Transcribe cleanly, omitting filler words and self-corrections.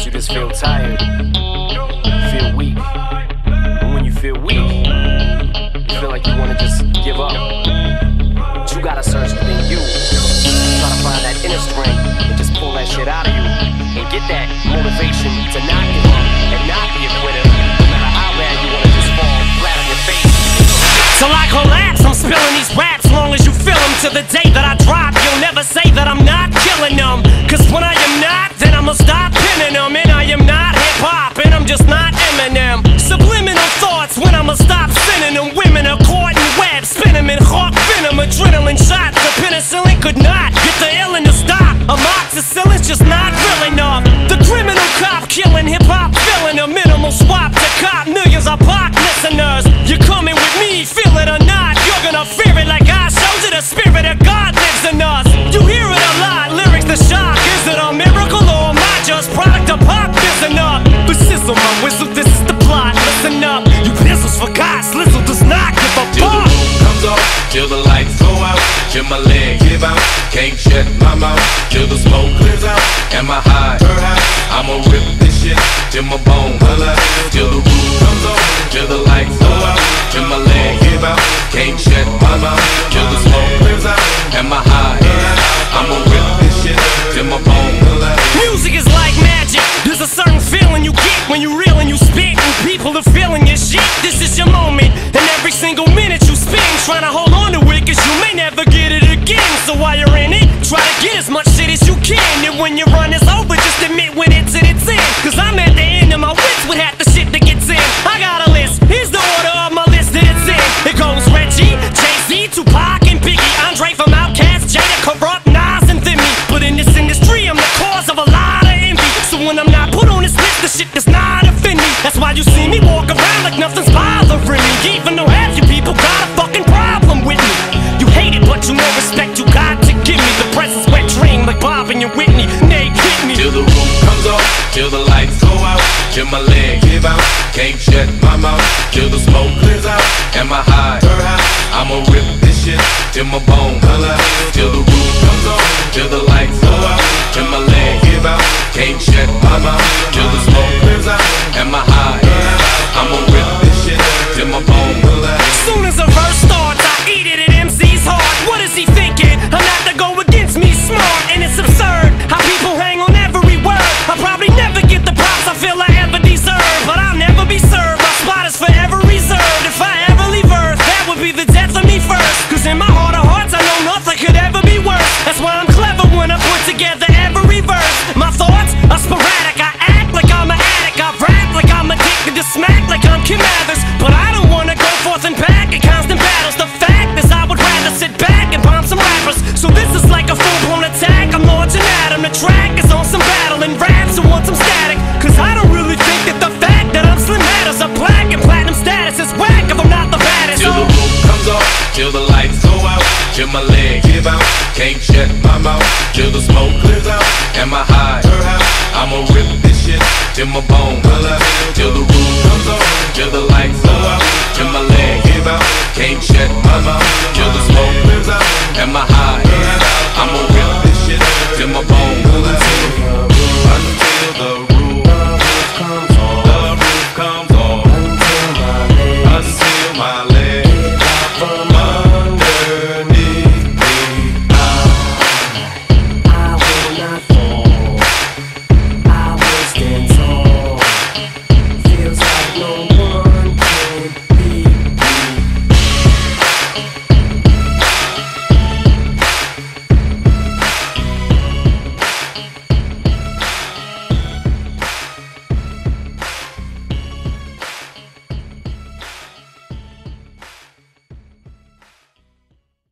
you just feel tired, feel weak. And when you feel weak, you feel like you wanna just give up. But you gotta search within you. Try to find that inner strength and just pull that shit out of you. And get that motivation to not give up and not be a quitter. No matter how bad you wanna just fall flat on your face. Till I collapse, I'm spilling these raps. Long as you feel them, to the day that I drop, you'll never say that I'm not killing them. Cause when I am not, then I'ma stop pinning them. And I am not hip-hop, and I'm just not Eminem. Subliminal thoughts when I'ma stop sending them. Women are caught in web, spin them in hawk venom. Adrenaline shots, the penicillin could not get the illin to stop. Amoxicillin's just not real enough. The criminal cop killing hip-hop, filling a minimal swap to cop millions of pop listeners. You're coming with me, feel it or not, you're gonna fear it like I showed you. The spirit of God lives in us. You hear it a lot, lyrics the shock. Is it a miracle or am I just product of pop? Listen up, but sizzle my whistle, this is the plot. Listen up, you pistols forgot, Slizzle does not give a till fuck. the roof comes off, till the lights go out, till my leg give out, can't shut my mouth, till the smoke clears out, and my high, I'ma rip this shit, till my bone holla, till the roof comes off, till the lights go out, till my leg give out, can't shut my mouth, till the smoke clears out, and my high, I'ma rip this shit, till my bone holla. Music is like magic. There's a certain feeling you get when you reel and you spit, and people are feeling your shit. This is your moment, and every single minute you spend trying to hold on to it, cause you may never get it again. So while you're in it, try to get as much shit as you can. And when your run is over, just admit when it's in its end. Cause I'm at the end of my wits with half the shit that gets in. I got a list, here's the order of my list that it's in. It goes Reggie, Jay-Z, Tupac, and Biggie, Andre from Outkast, Jada, Corrupt, Nas, and Thimmy. But in this industry, I'm the cause of a lot of envy. So when I'm not put on this list, the shit does not offend me. That's why you see me walk around like nothing's bothering me. Even though half you people got a fucking problem with me. You hate it, but you know respect you got to give me. The presence wet dream like Bob and your Whitney. Nate hit me. Till the roof comes off, till the lights go out, till my leg give out, can't shut my mouth, till the smoke clears out, and my high, I'ma rip this shit, till my bone holla, till the roof comes off, till the lights go out, till my leg give out, can't shut my mouth, till the smoke clears out, and my high, I'ma rip this shit, till my bone holla. Soon as a verse starts, I eat it at MC's heart. What is he thinking? I'm not to go against me, smart, and it's absurd how people hang on every word. I'll probably never get the props I feel I ever deserve, but I'll never be served. My spot is forever reserved. If I ever leave Earth, that would be the death of me first. Cause in my heart of hearts, I know nothing could ever be worse. That's why I'm clever when I put together every verse. My thoughts are sporadic. I act like I'm an addict. I rap like I'm addicted to smack like I'm Kim Mathers. But I don't wanna go forth and back in constant battles. The fact is I would rather sit back and bomb some rappers. So this is like a full-blown attack. I'm launching at him. The track is on some battle and raps who want some static. Cause I don't really think that the fact that I'm Slim matters. A black and platinum status is whack if I'm not the baddest. Till the roof comes off, till the lights go out, till my leg give out, can't shut my mouth, till the smoke clears out, and my high, I'ma rip this shit, till my bone holla, till the roof comes off, till the lights go out, till my leg give out, can't shut my mouth, till the smoke clears out,